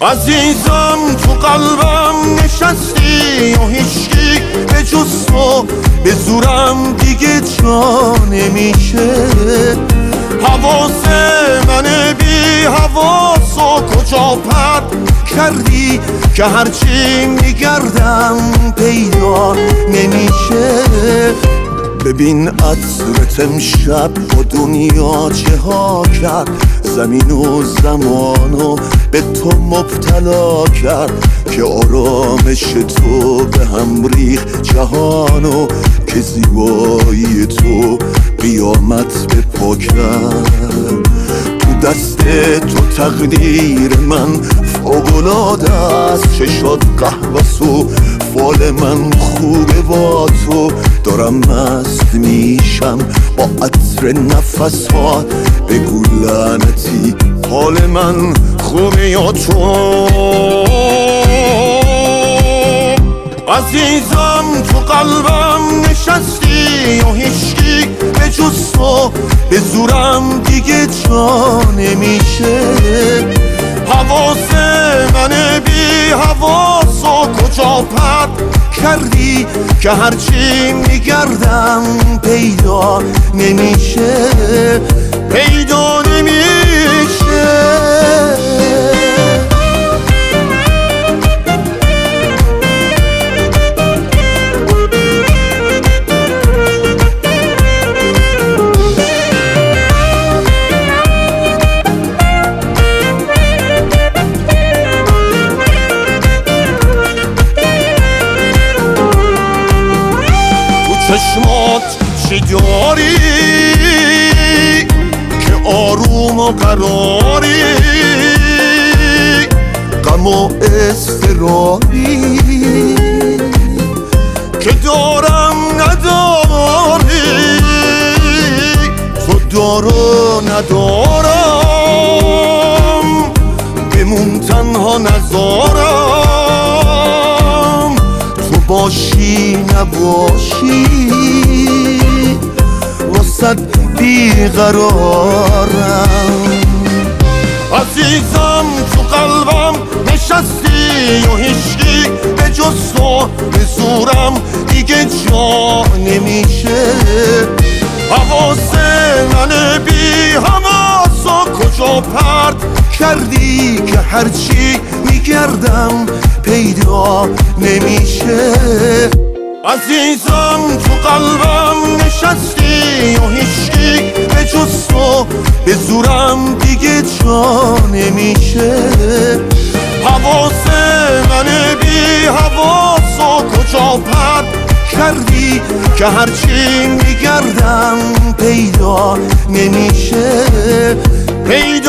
عزیزم تو قلبم نشستی و هیچکی به جز تو به زورم دیگه جا نمیشه. حواس من بی حواسو کجا پرد کردی که هرچی میگردم پیدا نمیشه. ببین عطرت امشب با دنیا چه ها کرد، زمین و زمانو به تو مبتلا کرد که آرامش تو به هم ریخ جهانو، که زیبایی تو قیامت به پا کرد. تو دست تو تقدیر من فوق‌العاده است، چشات قهوه‌سو فال من خوبه با تو. دارم مست میشم با عطر نفسات، بگو لعنتی حال من خوبه یا تو. عزیزم تو قلبم نشستی و هیچکی به جز تو به زورم دیگه جا نمیشه. حواس من بی حواسو کجا پرد کردی که هرچی میگردم پیدا نمیشه، پیدا نمیشه. چشمات چی داری که آروم و قراری، غم و اضطراری که دارم نداری، تو دارو ندارم بمون تنها نزارم، تو باشی نباشی واسد بیقرارم. عزیزم تو قلبم نشستی و هیچکی به جز تو به زورم دیگه جا نمیشه. حواس من بی حواسو کجا پرد کردی که هرچی میگردم پیدا نمیشه. عزیزم تو قلبم نشستی و هیچکی به جز تو به زورم دیگه جا نمیشه. حواس من بی حواسو کجا پرد کردی که هرچی میگردم پیدا نمیشه، پیدا